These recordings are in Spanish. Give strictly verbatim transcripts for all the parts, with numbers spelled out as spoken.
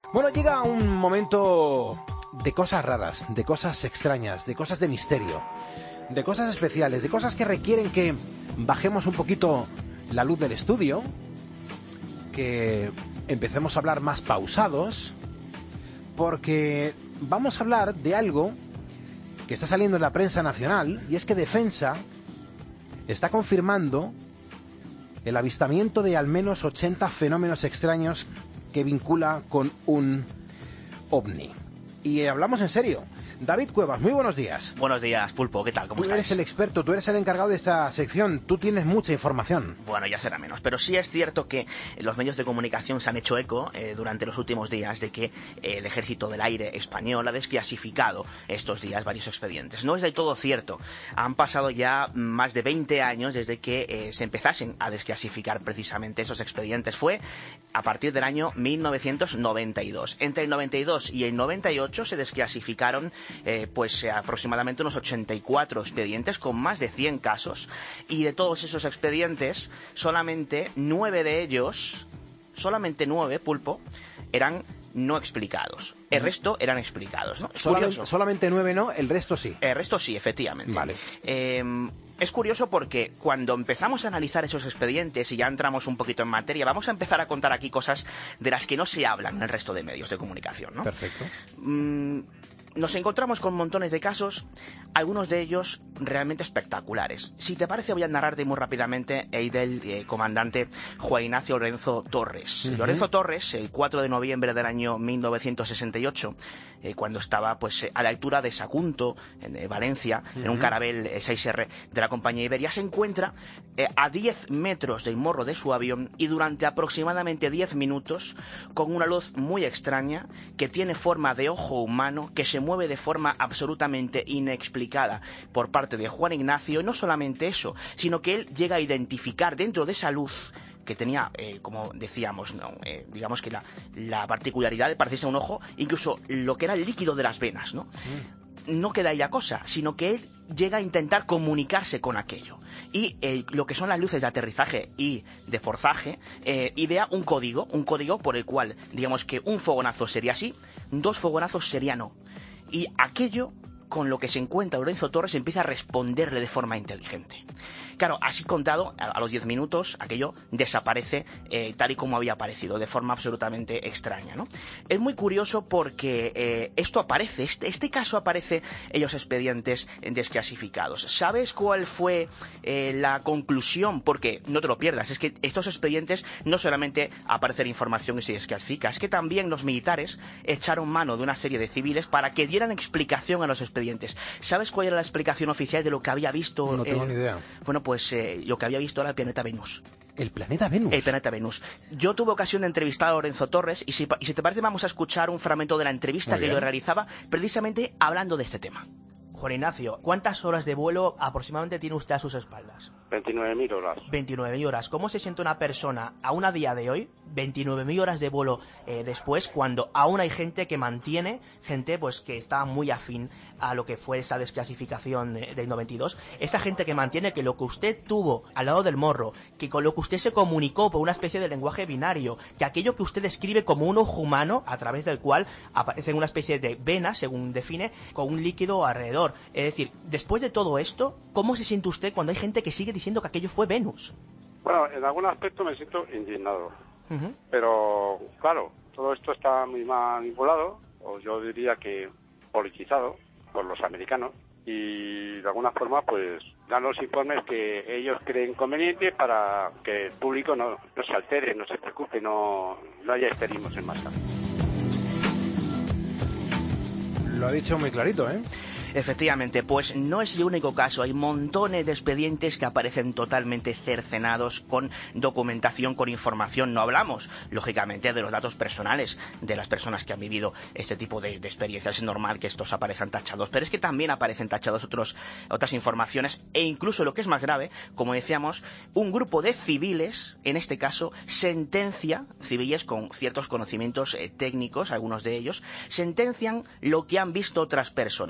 Bueno, llega un momento de cosas raras, de cosas extrañas, de cosas de misterio, de cosas especiales, de cosas que requieren que bajemos un poquito la luz del estudio, que empecemos a hablar más pausados, porque vamos a hablar de algo que está saliendo en la prensa nacional, y es que Defensa está confirmando el avistamiento de al menos ochenta fenómenos extraños que vincula con un ovni. Y hablamos en serio. David Cuevas, muy buenos días. Buenos días, Pulpo, ¿qué tal? ¿Cómo tú estás? Eres el experto, tú eres el encargado de esta sección, tú tienes mucha información. Bueno, ya será menos, pero sí es cierto que los medios de comunicación se han hecho eco eh, durante los últimos días de que eh, el Ejército del Aire español ha desclasificado estos días varios expedientes. No es del todo cierto, han pasado ya más de veinte años desde que eh, se empezasen a desclasificar precisamente esos expedientes. Fue a partir del año mil novecientos noventa y dos. Entre el noventa y dos y el noventa y ocho se desclasificaron Eh, pues eh, aproximadamente unos ochenta y cuatro expedientes con más de cien casos, y de todos esos expedientes solamente nueve de ellos, solamente nueve, Pulpo, eran no explicados. El resto eran explicados, ¿no? Es solamente, curioso. solamente nueve no, el resto sí. El resto sí, efectivamente. Vale. Eh, es curioso porque cuando empezamos a analizar esos expedientes y ya entramos un poquito en materia, vamos a empezar a contar aquí cosas de las que no se hablan en el resto de medios de comunicación, ¿no? Perfecto. Mm, Nos encontramos con montones de casos, algunos de ellos realmente espectaculares. Si te parece, voy a narrarte muy rápidamente el del eh, comandante Juan Ignacio Lorenzo Torres. Uh-huh. Lorenzo Torres, el cuatro de noviembre del año mil novecientos sesenta y ocho, eh, cuando estaba pues eh, a la altura de Sagunto, en eh, Valencia, uh-huh. en un Caravelle eh, seis erre de la compañía Iberia, se encuentra eh, a diez metros del morro de su avión y durante aproximadamente diez minutos con una luz muy extraña que tiene forma de ojo humano, que se mueve de forma absolutamente inexplicada por parte de Juan Ignacio. Y no solamente eso, sino que él llega a identificar dentro de esa luz que tenía, eh, como decíamos, ¿no? eh, digamos que la, la particularidad de parecerse a un ojo, incluso lo que era el líquido de las venas, ¿no? Mm. No queda ahí la cosa, sino que él llega a intentar comunicarse con aquello. Y eh, lo que son las luces de aterrizaje y de forzaje, eh, idea un código, un código por el cual, digamos que un fogonazo sería así, dos fogonazos sería no. Y aquello con lo que se encuentra Lorenzo Torres empieza a responderle de forma inteligente. Claro, así contado, a, a los diez minutos, aquello desaparece eh, tal y como había aparecido, de forma absolutamente extraña, ¿no? Es muy curioso porque eh, esto aparece, este, este caso aparece en los expedientes desclasificados. ¿Sabes cuál fue eh, la conclusión? Porque no te lo pierdas, es que estos expedientes no solamente aparece la información y se desclasifica, es que también los militares echaron mano de una serie de civiles para que dieran explicación a los expedientes. ¿Sabes cuál era la explicación oficial de lo que había visto? No tengo el... ni idea. Bueno, pues eh, lo que había visto era el planeta Venus. ¿El planeta Venus? El planeta Venus. Yo tuve ocasión de entrevistar a Lorenzo Torres y si, y si te parece vamos a escuchar un fragmento de la entrevista que lo realizaba precisamente hablando de este tema. Juan Ignacio, ¿cuántas horas de vuelo aproximadamente tiene usted a sus espaldas? veintinueve mil horas. veintinueve mil horas. ¿Cómo se siente una persona, aún a día de hoy, veintinueve mil horas de vuelo eh, después, cuando aún hay gente que mantiene, gente pues que está muy afín a lo que fue esa desclasificación de, del noventa y dos, esa gente que mantiene que lo que usted tuvo al lado del morro, que con lo que usted se comunicó por una especie de lenguaje binario, que aquello que usted describe como un ojo humano, a través del cual aparece una especie de vena, según define, con un líquido alrededor. Es decir, después de todo esto, ¿cómo se siente usted cuando hay gente que sigue diciendo que aquello fue Venus? Bueno, en algún aspecto me siento indignado. Uh-huh. Pero, claro, todo esto está muy manipulado, o yo diría que politizado, por los americanos. Y de alguna forma, pues, dan los informes que ellos creen convenientes para que el público no, no se altere, no se preocupe, no, no haya histerismos en masa. Lo ha dicho muy clarito, ¿eh? Efectivamente, pues no es el único caso. Hay montones de expedientes que aparecen totalmente cercenados con documentación, con información. No hablamos, lógicamente, de los datos personales de las personas que han vivido este tipo de, de experiencias. Es normal que estos aparezcan tachados, pero es que también aparecen tachados otros, otras informaciones e incluso, lo que es más grave, como decíamos, un grupo de civiles, en este caso, sentencia, civiles con ciertos conocimientos eh, técnicos, algunos de ellos, sentencian lo que han visto otras personas. Algunos de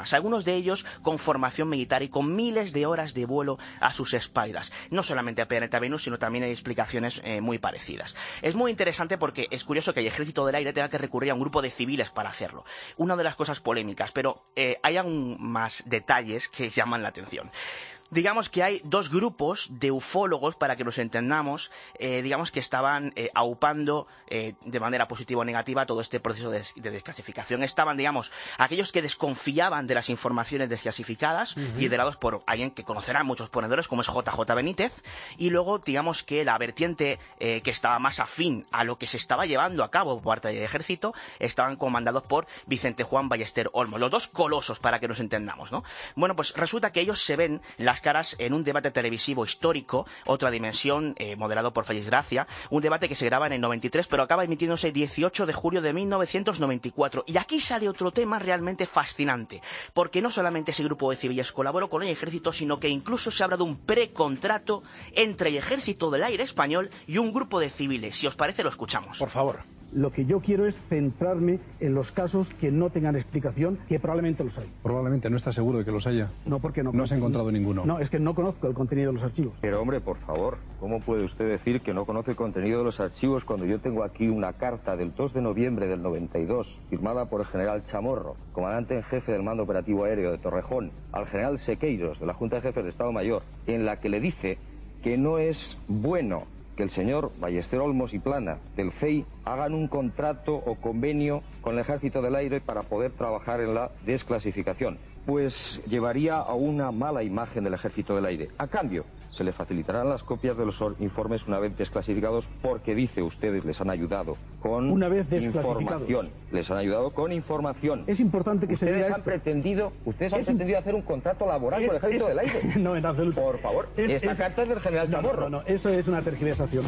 de ellos con formación militar y con miles de horas de vuelo a sus espaldas. No solamente a Planeta Venus, sino también hay explicaciones eh, muy parecidas. Es muy interesante porque es curioso que el Ejército del Aire tenga que recurrir a un grupo de civiles para hacerlo. Una de las cosas polémicas, pero eh, hay aún más detalles que llaman la atención. Digamos que hay dos grupos de ufólogos, para que nos entendamos, eh, digamos que estaban eh, aupando eh, de manera positiva o negativa todo este proceso de, de desclasificación. Estaban, digamos, aquellos que desconfiaban de las informaciones desclasificadas, uh-huh. liderados por alguien que conocerá muchos ponedores, como es J J Benítez, y luego, digamos que la vertiente eh, que estaba más afín a lo que se estaba llevando a cabo por parte del ejército, estaban comandados por Vicente Juan Ballester Olmos, los dos colosos, para que nos entendamos, ¿no? Bueno, pues resulta que ellos se ven las caras en un debate televisivo histórico, Otra Dimensión, eh, moderado por Félix Gracia, un debate que se graba en el noventa y tres, pero acaba emitiéndose el dieciocho de julio de mil novecientos noventa y cuatro. Y aquí sale otro tema realmente fascinante, porque no solamente ese grupo de civiles colaboró con el ejército, sino que incluso se habla de un precontrato entre el Ejército del Aire español y un grupo de civiles. Si os parece, lo escuchamos. Por favor. Lo que yo quiero es centrarme en los casos que no tengan explicación, que probablemente los hay. Probablemente, ¿no está seguro de que los haya? No, porque no. No se ha encontrado ninguno. No, es que no conozco el contenido de los archivos. Pero hombre, por favor, ¿cómo puede usted decir que no conoce el contenido de los archivos cuando yo tengo aquí una carta del dos de noviembre del noventa y dos, firmada por el general Chamorro, comandante en jefe del Mando Operativo Aéreo de Torrejón, al general Sequeiros, de la Junta de Jefes de Estado Mayor, en la que le dice que no es bueno que el señor Ballester Olmos y Plana del C E I hagan un contrato o convenio con el Ejército del Aire para poder trabajar en la desclasificación? Pues llevaría a una mala imagen del Ejército del Aire. A cambio, se le facilitarán las copias de los informes una vez desclasificados, porque, dice, ustedes les han ayudado con una vez desclasificados. información. Les han ayudado con información. Es importante que ustedes se diga han esto. pretendido, ustedes han es pretendido hacer un contrato laboral es, con el Ejército es, del Aire. No, en absoluto. Por favor, es, esta es, carta es del general Chamorro. No, no, no, eso es una tergiversación.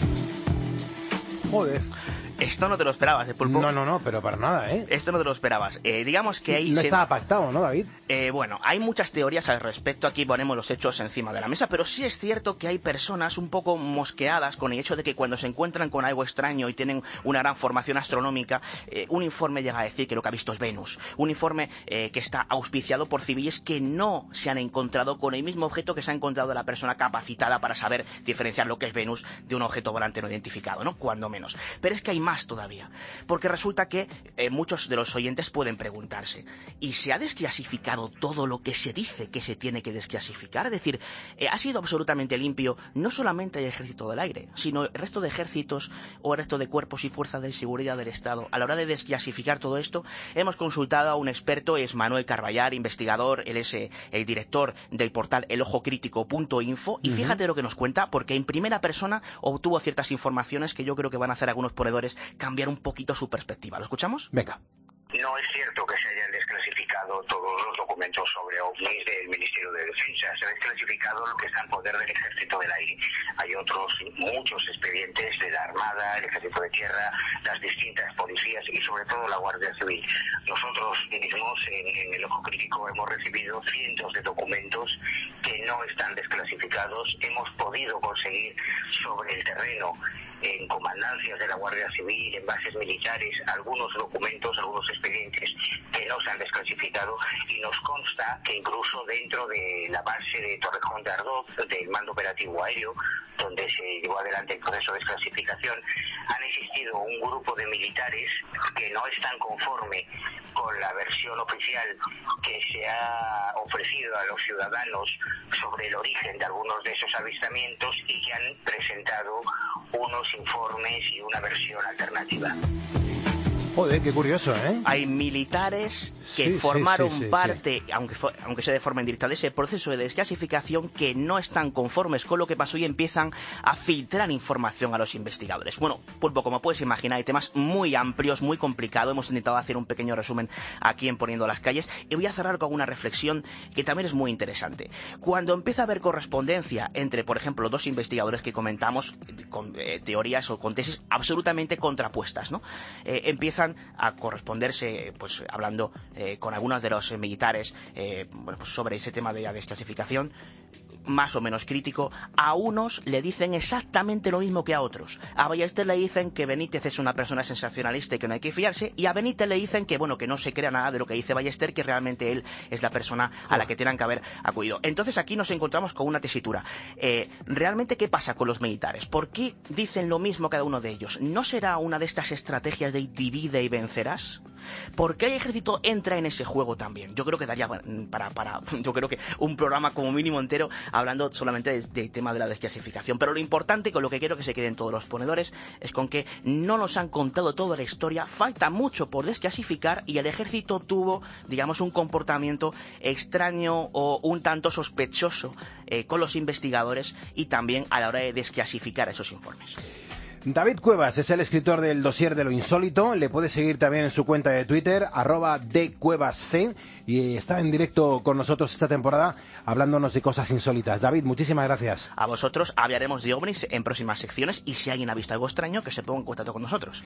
Joder. Esto no te lo esperabas, ¿eh, Pulpo? No, no, no, pero para nada, ¿eh? Esto no te lo esperabas. Eh, digamos que ahí... No se... estaba pactado, ¿no, David? Eh, bueno, hay muchas teorías al respecto. Aquí ponemos los hechos encima de la mesa, pero sí es cierto que hay personas un poco mosqueadas con el hecho de que cuando se encuentran con algo extraño y tienen una gran formación astronómica, eh, un informe llega a decir que lo que ha visto es Venus. Un informe eh, que está auspiciado por civiles que no se han encontrado con el mismo objeto que se ha encontrado la persona capacitada para saber diferenciar lo que es Venus de un objeto volante no identificado, ¿no? Cuando menos. Pero es que hay más todavía. Porque resulta que eh, muchos de los oyentes pueden preguntarse, ¿y se ha desclasificado todo lo que se dice que se tiene que desclasificar? Es decir, eh, ¿ha sido absolutamente limpio no solamente el Ejército del Aire, sino el resto de ejércitos o el resto de cuerpos y fuerzas de seguridad del Estado? A la hora de desclasificar todo esto, hemos consultado a un experto, es Manuel Carballar, investigador, él es eh, el director del portal el ojo crítico punto info, y fíjate lo que nos cuenta, porque en primera persona obtuvo ciertas informaciones que yo creo que van a hacer a algunos ponedores cambiar un poquito su perspectiva. ¿Lo escuchamos? Venga. No es cierto que se hayan desclasificado todos los documentos sobre ovnis del Ministerio de Defensa. Se ha desclasificado lo que está en poder del Ejército del Aire. Hay otros muchos expedientes de la Armada, el Ejército de Tierra, las distintas policías y sobre todo la Guardia Civil. Nosotros mismos en, en el Ojo Crítico hemos recibido cientos de documentos que no están desclasificados. Hemos podido conseguir sobre el terreno, en comandancias de la Guardia Civil, en bases militares, algunos documentos, algunos expedientes que no se han desclasificado, y nos consta que incluso dentro de la base de Torrejón de Ardoz, del Mando Operativo Aéreo, donde se llevó adelante el proceso de desclasificación, han existido un grupo de militares que no están conforme con la versión oficial que se ha ofrecido a los ciudadanos sobre el origen de algunos de esos avistamientos, y que han presentado unos informes y una versión alternativa. Joder, qué curioso, ¿eh? Hay militares que sí, formaron sí, sí, sí, parte, sí. Aunque, fue, aunque sea de forma indirecta, de ese proceso de desclasificación, que no están conformes con lo que pasó y empiezan a filtrar información a los investigadores. Bueno, Pulpo, como puedes imaginar, hay temas muy amplios, muy complicados. Hemos intentado hacer un pequeño resumen aquí en Poniendo las Calles, y voy a cerrar con una reflexión que también es muy interesante. Cuando empieza a haber correspondencia entre, por ejemplo, dos investigadores que comentamos, con eh, teorías o con tesis absolutamente contrapuestas, ¿no? Eh, empiezan a corresponderse, pues hablando eh, con algunos de los eh, militares eh, bueno, pues sobre ese tema de la desclasificación, más o menos crítico, a unos le dicen exactamente lo mismo que a otros. A Ballester le dicen que Benítez es una persona sensacionalista y que no hay que fiarse, y a Benítez le dicen que, bueno, que no se crea nada de lo que dice Ballester, que realmente él es la persona a la que tienen que haber acudido. Entonces aquí nos encontramos con una tesitura. Eh, ¿Realmente qué pasa con los militares? ¿Por qué dicen lo mismo cada uno de ellos? ¿No será una de estas estrategias de divide y vencerás? ¿Por qué el ejército entra en ese juego también? Yo creo que daría para, para yo creo que un programa como mínimo entero hablando solamente del de tema de la desclasificación. Pero lo importante, con lo que quiero que se queden todos los ponedores, es con que no nos han contado toda la historia, falta mucho por desclasificar, y el ejército tuvo, digamos, un comportamiento extraño o un tanto sospechoso eh, con los investigadores y también a la hora de desclasificar esos informes. David Cuevas es el escritor del dossier de lo insólito. Le puede seguir también en su cuenta de Twitter, arroba dcuevasc, y está en directo con nosotros esta temporada hablándonos de cosas insólitas. David, muchísimas gracias. A vosotros. Hablaremos de ovnis en próximas secciones, y si alguien ha visto algo extraño, que se ponga en contacto con nosotros.